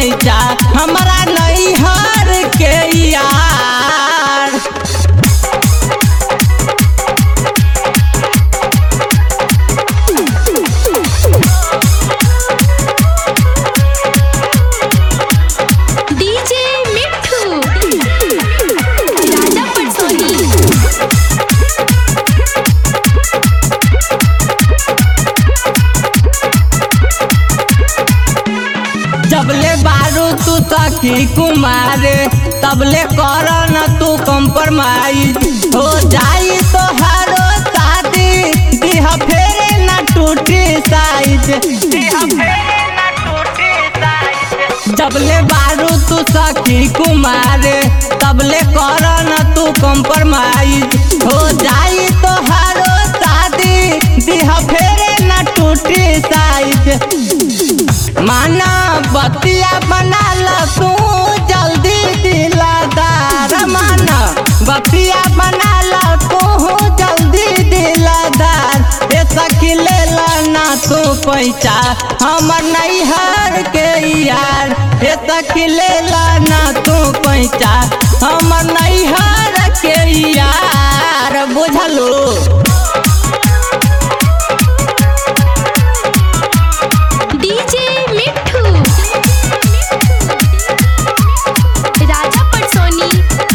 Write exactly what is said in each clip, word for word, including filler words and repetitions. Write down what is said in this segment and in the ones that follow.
पैसा हमारा नैहर के यार। डीजे मिट्ठू राजा पटसोनी। जबले बारू तू सखी कुमार तबले कर न तू कम्प्रोमाइज हो जाई तो हरो शादी दिह फेरे न टूटी साइज। जबले बारू तू सखी कुमार तबले कर न तू कम्प्रोमाइज हो जाई तो हरो शादी दिह फेरे न टूटी साइज। माना बतिया बना ल तू जल्दी दिलदार माना बतिया बना ल तू जल्दी दिलदार। ए सखी ले ना तू पैसा हमर नैहर के यार। ए सखी ले ना तू पैसा हमर नैहर के यार बुझलो। डीजे मिट्ठू राजा पटसोनी।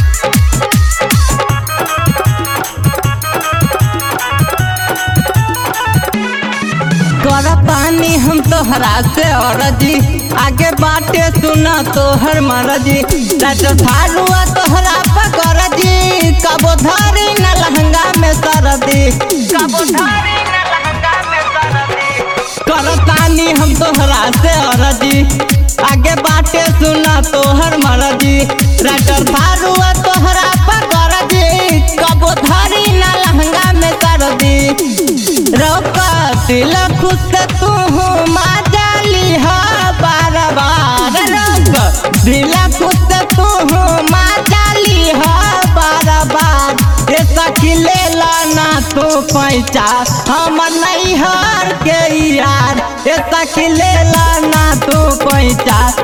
करतानी हम तोहरा से औरजी आगे बाटे सुना तोहर मरजी थारुआ तोहरा पकड़जी कबो धरी न लहंगा में सरदी कबो धरी न लहंगा में सरदी। करतानी हम तोहरा से औरजी आगे बाटे सुना तोहर मरजी थारुआ तोहरा पकड़जी कबो धरी न लहंगा में सरदी। रोका दिल खुश तू माजाली हा बार बार रोक दिल खुश तू माजाली हा बार बार। ए सखी ले ना तू पैसा हमर नैहर के यार। ए सखी ले ना तू पैसा